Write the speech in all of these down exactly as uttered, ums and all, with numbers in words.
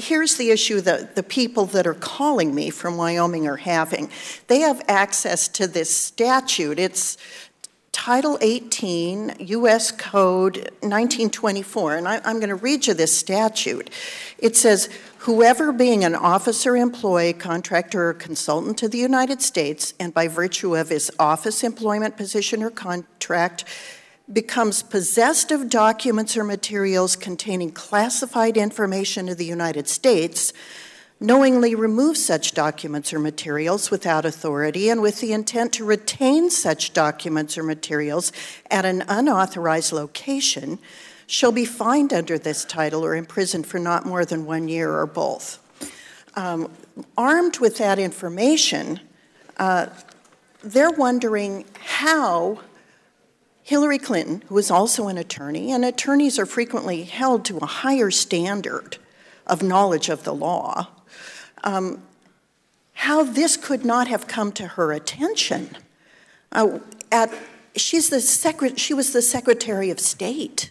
here's the issue that the people that are calling me from Wyoming are having. They have access to this statute. It's Title eighteen, U S Code nineteen twenty-four, and I, I'm going to read you this statute. It says, whoever being an officer, employee, contractor, or consultant to the United States, and by virtue of his office, employment, position, or contract, becomes possessed of documents or materials containing classified information of the United States, knowingly removes such documents or materials without authority and with the intent to retain such documents or materials at an unauthorized location, shall be fined under this title or imprisoned for not more than one year or both. Um, armed with that information, uh, they're wondering how Hillary Clinton, who is also an attorney, and attorneys are frequently held to a higher standard of knowledge of the law, um, how this could not have come to her attention. Uh, at, she's the secret, she was the Secretary of State.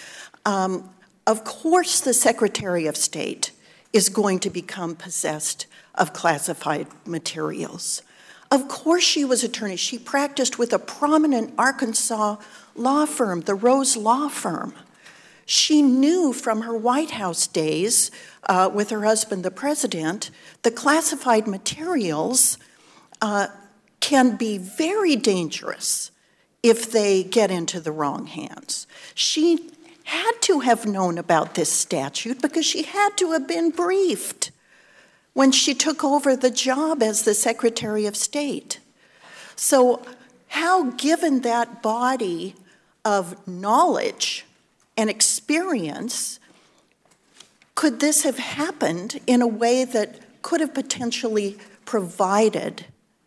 Um, of course the Secretary of State is going to become possessed of classified materials. Of course she was attorney. She practiced with a prominent Arkansas law firm, the Rose Law Firm. She knew from her White House days uh, with her husband, the president, the classified materials uh, can be very dangerous if they get into the wrong hands. She had to have known about this statute because she had to have been briefed when she took over the job as the Secretary of State. So how, given that body of knowledge and experience, could this have happened in a way that could have potentially provided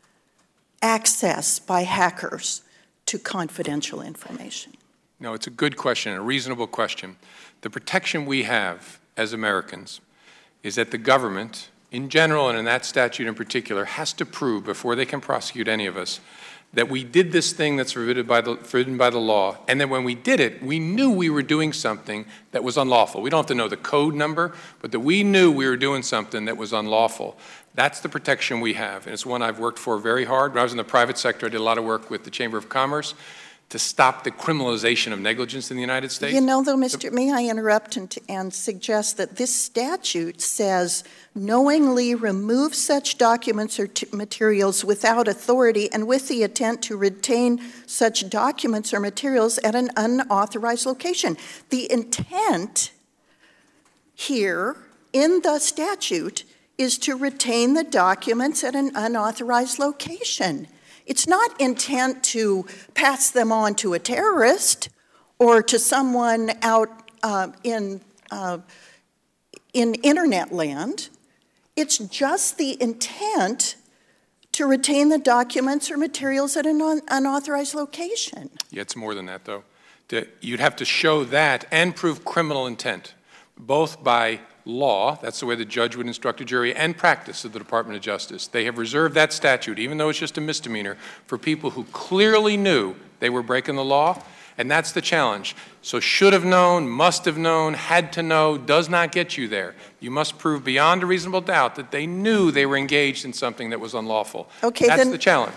access by hackers to confidential information? No, it's a good question, a reasonable question. The protection we have as Americans is that the government, in general and in that statute in particular, has to prove before they can prosecute any of us that we did this thing that's forbidden by the, forbidden by the law, and that when we did it, we knew we were doing something that was unlawful. We don't have to know the code number, but that we knew we were doing something that was unlawful. That's the protection we have, and it's one I've worked for very hard. When I was in the private sector, I did a lot of work with the Chamber of Commerce to stop the criminalization of negligence in the United States. You know, though, Mister May I interrupt and, and suggest that this statute says knowingly remove such documents or t- materials without authority and with the intent to retain such documents or materials at an unauthorized location. The intent here in the statute is to retain the documents at an unauthorized location. It's not intent to pass them on to a terrorist or to someone out uh, in, uh, in internet land. It's just the intent to retain the documents or materials at an un- unauthorized location. Yeah, it's more than that, though. To, you'd have to show that and prove criminal intent, both by law, that's the way the judge would instruct a jury, and practice of the Department of Justice. They have reserved that statute, even though it's just a misdemeanor, for people who clearly knew they were breaking the law, and that's the challenge. So should have known, must have known, had to know, does not get you there. You must prove beyond a reasonable doubt that they knew they were engaged in something that was unlawful. Okay, that's then, the challenge.